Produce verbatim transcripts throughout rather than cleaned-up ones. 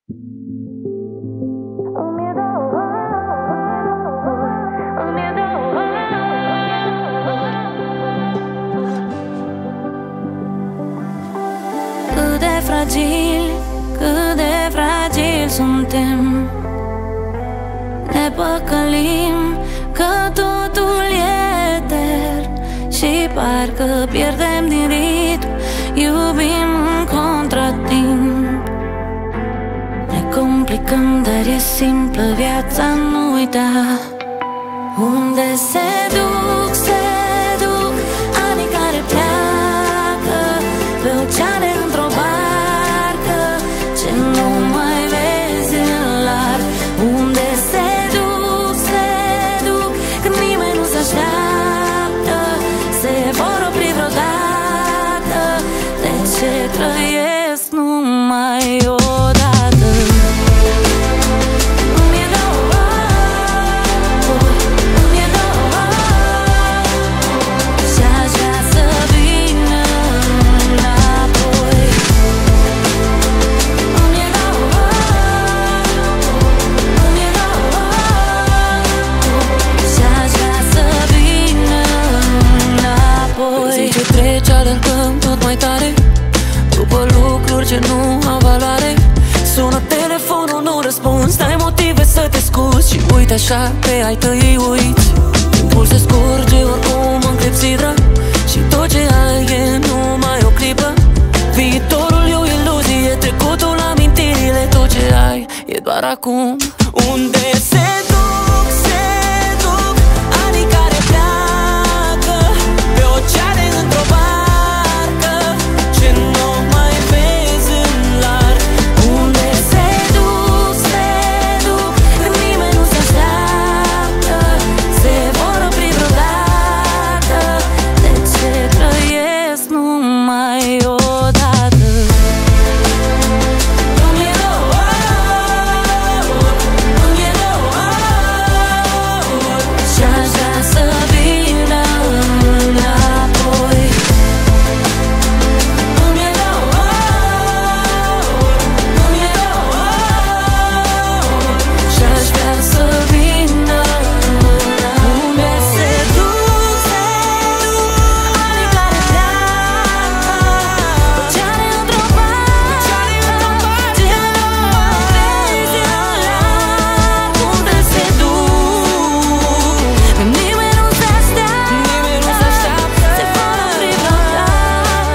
Cât de fragil, cât de fragil suntem. Ne păcălim că totul e etern și parcă pierdem din ritm, iubim în contratimp. Ne complicăm, dar e simplă viața, nu uita. Unde se duc, se duc anii care pleacă pe oceane într-o barcă ce nu mai vezi în larg. Unde se duc, se duc când nimeni nu se așteaptă, se vor opri vreodată. De ce trăiesc numai odată? Alergăm tot mai tare după lucruri ce nu au valoare. Sună telefonul, nu răspunzi, n-ai motive să te scuzi și uite așa pe ai tăi uiți. Timpul se scurge, oricum înclepsidră și tot ce ai e numai o clipă. Viitorul e o iluzie, trecutul, amintirile, tot ce ai e doar acum. Unde se duc, se duc anii care pleacă pe oceane într-o barcă.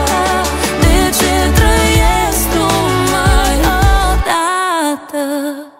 Odată.